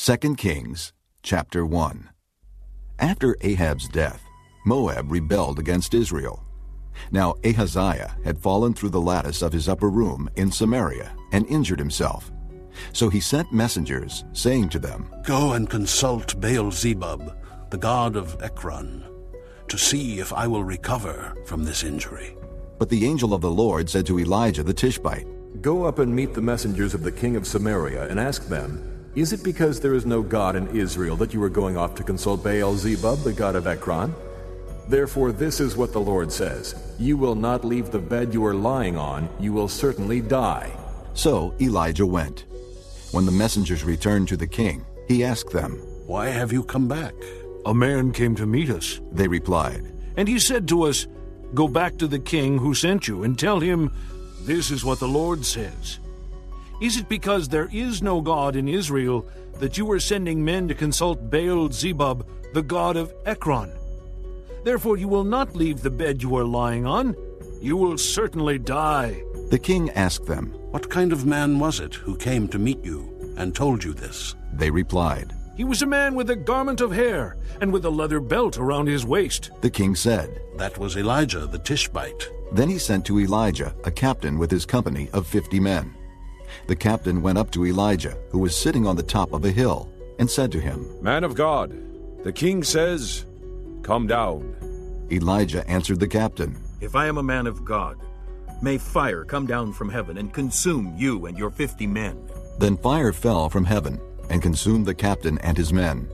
2 Kings, chapter 1. After Ahab's death, Moab rebelled against Israel. Now Ahaziah had fallen through the lattice of his upper room in Samaria and injured himself. So he sent messengers, saying to them, "Go and consult Baal-zebub, the god of Ekron, to see if I will recover from this injury." But the angel of the Lord said to Elijah the Tishbite, "Go up and meet the messengers of the king of Samaria and ask them, is it because there is no God in Israel that you are going off to consult Baal-zebub, the god of Ekron? Therefore this is what the Lord says, you will not leave the bed you are lying on, you will certainly die." So Elijah went. When the messengers returned to the king, he asked them, "Why have you come back?" "A man came to meet us," they replied. "and he said to us, 'Go back to the king who sent you and tell him, this is what the Lord says. Is it because there is no God in Israel that you are sending men to consult Baal-zebub, the god of Ekron? Therefore you will not leave the bed you are lying on. You will certainly die.'" The king asked them, "What kind of man was it who came to meet you and told you this?" They replied. "He was a man with a garment of hair and with a leather belt around his waist." The king said, "That was Elijah the Tishbite." Then he sent to Elijah a captain with his company of 50 men. The captain went up to Elijah, who was sitting on the top of a hill, and said to him, "Man of God, the king says, 'Come down.'" Elijah answered the captain, "If I am a man of God, may fire come down from heaven and consume you and your 50 men." Then fire fell from heaven and consumed the captain and his men.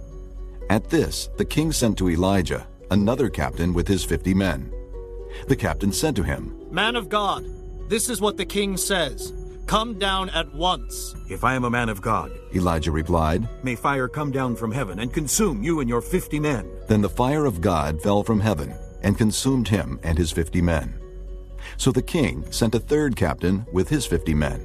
At this the king sent to Elijah another captain with his 50 men. The captain said to him, "Man of God, this is what the king says. Come down at once." "If I am a man of God," Elijah replied, may fire come down from heaven and consume you and your 50 men." Then the fire of God fell from heaven and consumed him and his 50 men. So the king sent a third captain with his 50 men.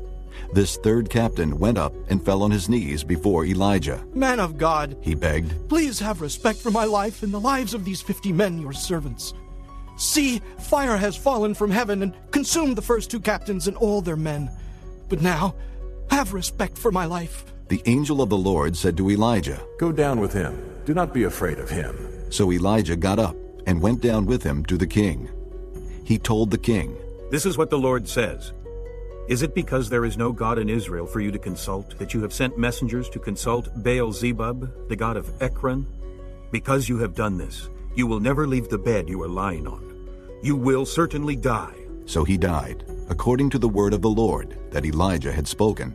This third captain went up and fell on his knees before Elijah. "Man of God," he begged, "please have respect for my life and the lives of these 50 men, your servants. See, fire has fallen from heaven and consumed the first 2 captains and all their men. But now, have respect for my life." The angel of the Lord said to Elijah, "Go down with him. Do not be afraid of him." So Elijah got up and went down with him to the king. He told the king, "This is what the Lord says. Is it because there is no God in Israel for you to consult that you have sent messengers to consult Baal-zebub, the god of Ekron? Because you have done this, you will never leave the bed you are lying on. You will certainly die." So he died, according to the word of the Lord that Elijah had spoken.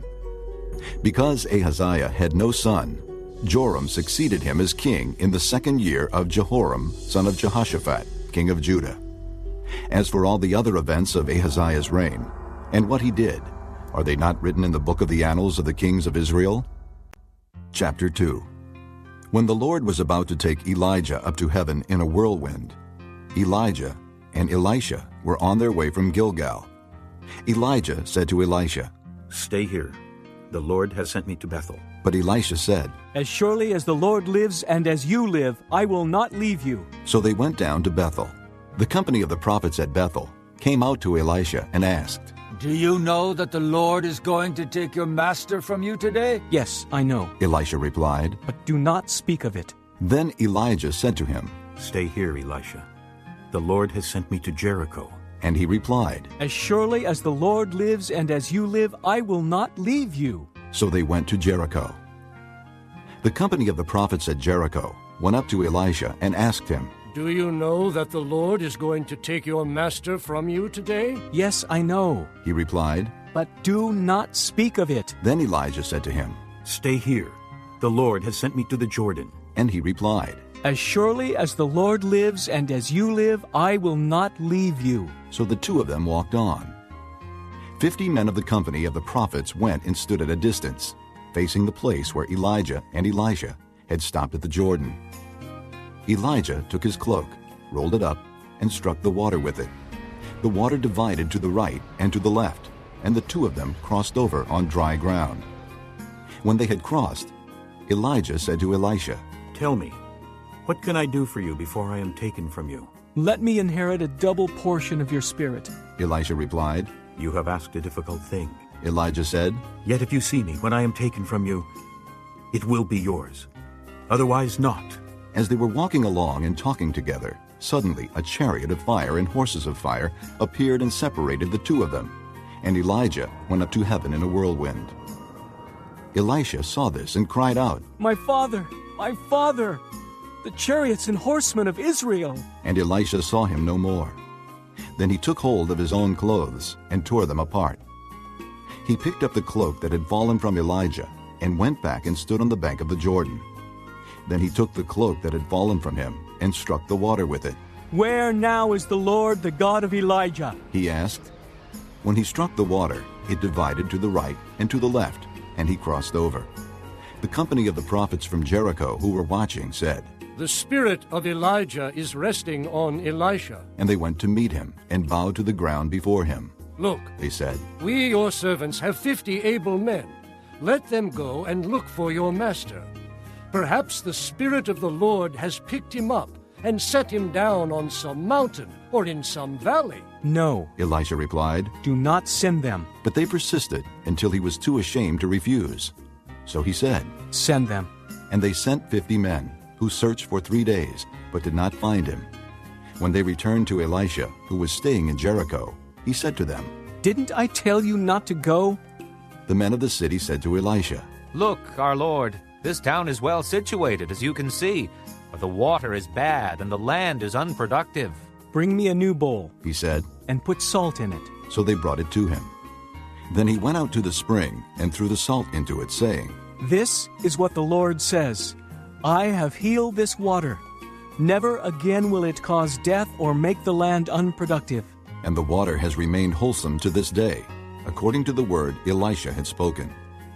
Because Ahaziah had no son, Joram succeeded him as king in the 2nd year of Jehoram, son of Jehoshaphat, king of Judah. As for all the other events of Ahaziah's reign, and what he did, are they not written in the book of the annals of the kings of Israel? Chapter 2. When the Lord was about to take Elijah up to heaven in a whirlwind, Elijah and Elisha were on their way from Gilgal. Elijah said to Elisha, "Stay here. The Lord has sent me to Bethel." But Elisha said, "As surely as the Lord lives and as you live, I will not leave you." So they went down to Bethel. The company of the prophets at Bethel came out to Elisha and asked, "Do you know that the Lord is going to take your master from you today?" "Yes, I know," Elisha replied. "but do not speak of it." Then Elijah said to him, "Stay here, Elisha. The Lord has sent me to Jericho." And he replied, "As surely as the Lord lives and as you live, I will not leave you." So they went to Jericho. The company of the prophets at Jericho went up to Elisha and asked him, "Do you know that the Lord is going to take your master from you today?" "Yes, I know," he replied, "but do not speak of it." Then Elijah said to him, "Stay here. The Lord has sent me to the Jordan." And he replied, "As surely as the Lord lives and as you live, I will not leave you." So the 2 of them walked on. 50 men of the company of the prophets went and stood at a distance, facing the place where Elijah and Elisha had stopped at the Jordan. Elijah took his cloak, rolled it up, and struck the water with it. The water divided to the right and to the left, and the 2 of them crossed over on dry ground. When they had crossed, Elijah said to Elisha, "Tell me, what can I do for you before I am taken from you?" "Let me inherit a double portion of your spirit." Elisha replied. "You have asked a difficult thing." Elijah said, "Yet if you see me when I am taken from you, it will be yours. Otherwise not. As they were walking along and talking together, suddenly a chariot of fire and horses of fire appeared and separated the two of them, and Elijah went up to heaven in a whirlwind. Elisha saw this and cried out, My father! My father! The chariots and horsemen of Israel! And Elisha saw him no more. Then he took hold of his own clothes and tore them apart. He picked up the cloak that had fallen from Elijah and went back and stood on the bank of the Jordan. Then he took the cloak that had fallen from him and struck the water with it. Where now is the Lord, the God of Elijah? He asked. When he struck the water, it divided to the right and to the left, and he crossed over. The company of the prophets from Jericho who were watching said, The spirit of Elijah is resting on Elisha. And they went to meet him and bowed to the ground before him. Look, they said, we, your servants, have 50 able men. Let them go and look for your master. Perhaps the Spirit of the Lord has picked him up and set him down on some mountain or in some valley. No, Elisha replied, do not send them. But they persisted until he was too ashamed to refuse. So he said, Send them. And they sent 50 men, who searched for 3 days, but did not find him. When they returned to Elisha, who was staying in Jericho, he said to them, Didn't I tell you not to go? The men of the city said to Elisha, Look, our lord, this town is well situated, as you can see, but the water is bad and the land is unproductive. Bring me a new bowl, he said, and put salt in it. So they brought it to him. Then he went out to the spring and threw the salt into it, saying, This is what the Lord says, I have healed this water. Never again will it cause death or make the land unproductive. And the water has remained wholesome to this day, according to the word Elisha had spoken.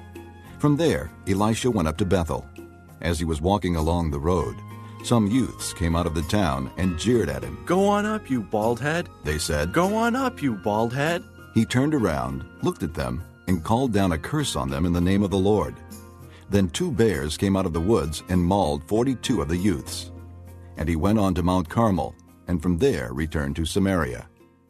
From there, Elisha went up to Bethel. As he was walking along the road, some youths came out of the town and jeered at him. Go on up, you bald head, they said. Go on up, you bald head. He turned around, looked at them, and called down a curse on them in the name of the Lord. Then 2 bears came out of the woods and mauled 42 of the youths. And he went on to Mount Carmel, and from there returned to Samaria.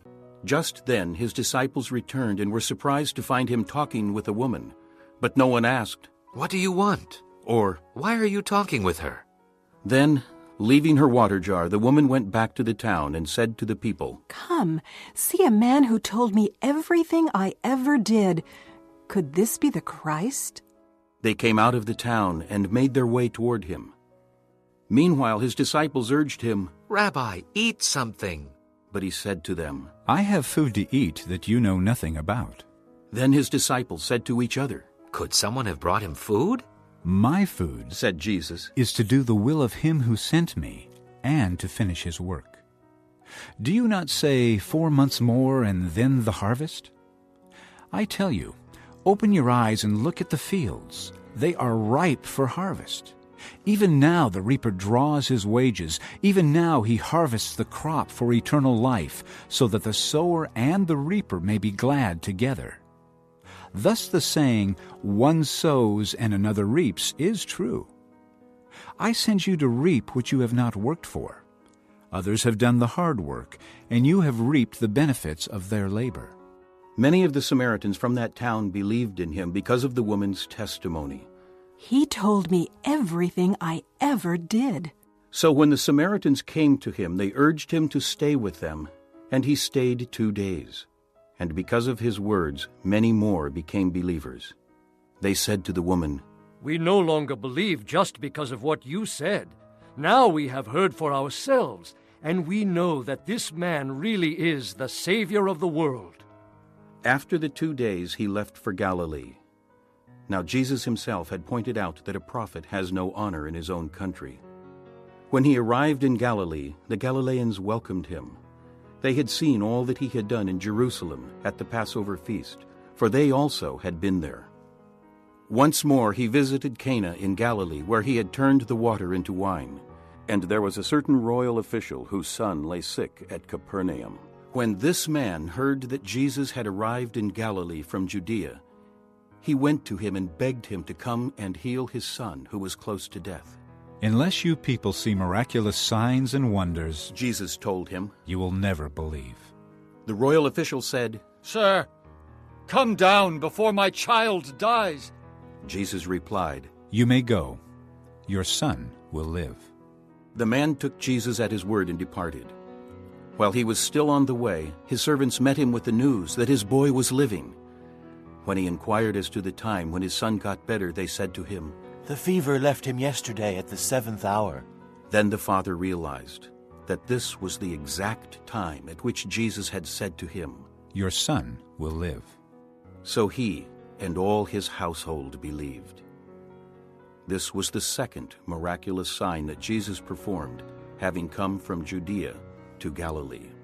Just then his disciples returned and were surprised to find him talking with a woman. But no one asked, What do you want? Or, Why are you talking with her? Then, leaving her water jar, the woman went back to the town and said to the people, Come, see a man who told me everything I ever did. Could this be the Christ? They came out of the town and made their way toward him. Meanwhile his disciples urged him, Rabbi, eat something. But he said to them, I have food to eat that you know nothing about. Then his disciples said to each other, Could someone have brought him food? My food, said Jesus, is to do the will of him who sent me and to finish his work. Do you not say 4 months more and then the harvest? I tell you, open your eyes and look at the fields. They are ripe for harvest. Even now the reaper draws his wages. Even now he harvests the crop for eternal life, so that the sower and the reaper may be glad together. Thus the saying, one sows and another reaps, is true. I send you to reap what you have not worked for. Others have done the hard work, and you have reaped the benefits of their labor. Many of the Samaritans from that town believed in him because of the woman's testimony. He told me everything I ever did. So when the Samaritans came to him, they urged him to stay with them, and he stayed 2 days. And because of his words, many more became believers. They said to the woman, We no longer believe just because of what you said. Now we have heard for ourselves, and we know that this man really is the Savior of the world. After the 2 days he left for Galilee. Now Jesus himself had pointed out that a prophet has no honor in his own country. When he arrived in Galilee, the Galileans welcomed him. They had seen all that he had done in Jerusalem at the Passover feast, for they also had been there. Once more he visited Cana in Galilee, where he had turned the water into wine. And there was a certain royal official whose son lay sick at Capernaum. When this man heard that Jesus had arrived in Galilee from Judea, he went to him and begged him to come and heal his son, who was close to death. Unless you people see miraculous signs and wonders, Jesus told him, you will never believe. The royal official said, Sir, come down before my child dies. Jesus replied, You may go. Your son will live." The man took Jesus at his word and departed. While he was still on the way, his servants met him with the news that his boy was living. When he inquired as to the time when his son got better, they said to him, "The fever left him yesterday at the 7th hour." Then the father realized that this was the exact time at which Jesus had said to him, "Your son will live." So he and all his household believed. This was the second miraculous sign that Jesus performed, having come from Judea to Galilee.